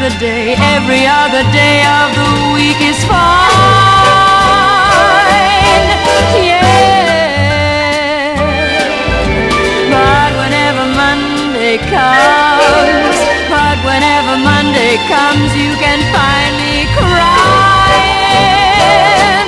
other day, every other day of the week is fine. Yeah. But whenever Monday comes, you can find me crying.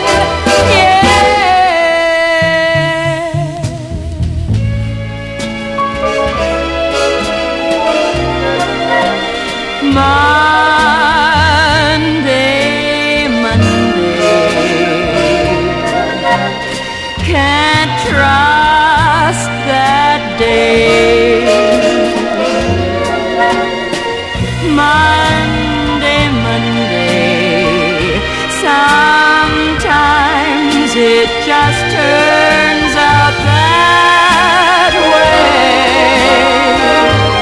Monday, can't trust that day. Monday, sometimes it just hurts.